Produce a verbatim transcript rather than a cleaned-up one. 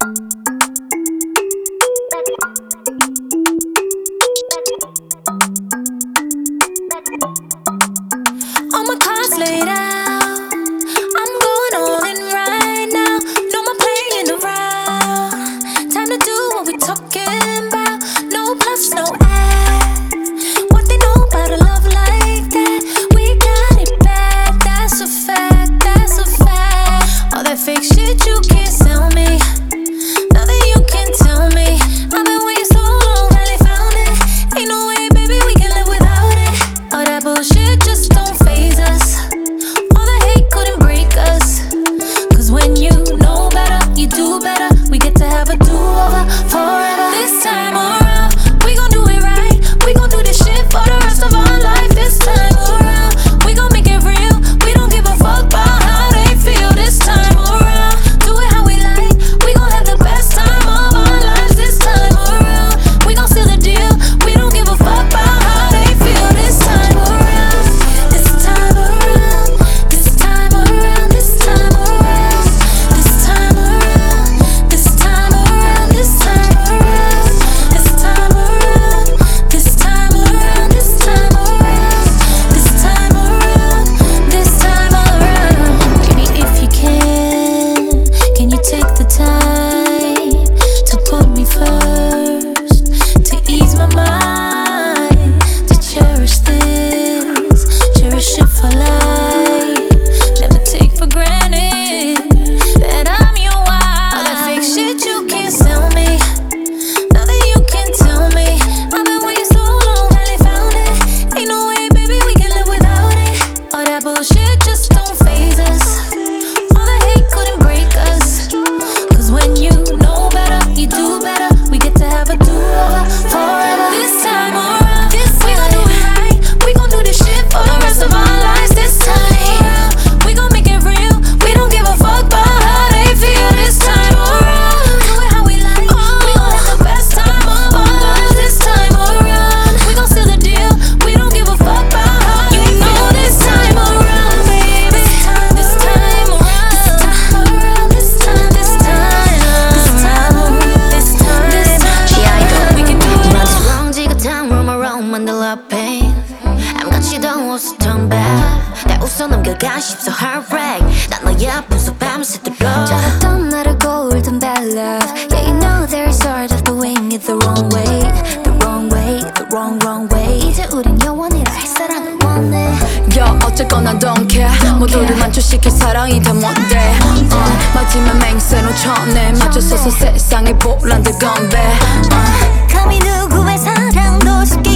All my cards laid out, I'm going all in right now. No more playing around, time to do what we talking about. No bluffs, no ads. What they know about a love like that? We got it bad, that's a fact, that's a fact. All that fake shit you can't sell me. Nothing you can tell me. I've been waiting so long, finally found it. Ain't no way, baby, we can live without it. All that bullshit just don't phase us. All the hate couldn't break us. Cause when you know better, you do better. We get to have a do-over forever. This time around, we gon' do it right. We gon' do this shit for the rest of our life. This time around, we gon' make it real. We don't give a fuck about how they feel. This time around, do it how we like. We gon' have the best time of our lives. This time around, we gon' seal the deal. We don't give a fuck about how they feel. This time around, this time around, this time around, this time around, this time around, this time around, this time around, this time around, this time around, this time around, this time around, this time around. Baby, if you can, can you take the time to put me first, to ease my mind, to cherish this, cherish it for life, never take for granted that I'm your wife. All that fake shit you can't sell me. Nothing you can tell me. I've been waiting so long, finally found it. Ain't no way, baby, we can live without it. All that bullshit just don't phase us. All the hate couldn't break us. Cause when you know better, you do better. We get to have a do-over forever. This time around, this we gon' do it right. We gon' do this shit for the rest of our lives. This time around, we gon' make it real. We don't give a fuck about how they feel. This time around, do it how we like. We gon' have the best time of our lives. This time around, we gon' seal the deal. We don't give a fuck about how you know. This time around, baby. This time around, this time around, this time, this time, this time around, this time, this time. She idol. We can do it Runs all. wrong, 지긋한 room around 만들어 pain. 아무것도 없어 turn back. 날 웃어 넘겨가 싶어 heartbreak. 난 너의 앞에서 밤새도록 잘했던 나를 golden bad love. Yeah, you know there's sort of doing it the wrong way, the wrong way, the wrong wrong way. 이제 우린 영원이라 할 사랑을 원해. 야 어쨌거나 don't care. 모두를 만족시킬 사랑이 다 뭔데. uh, 마지막 맹세로 쳐내 맞춰서서 세상의 보란들 건배. uh. 감히 누구의 사랑도 쉽게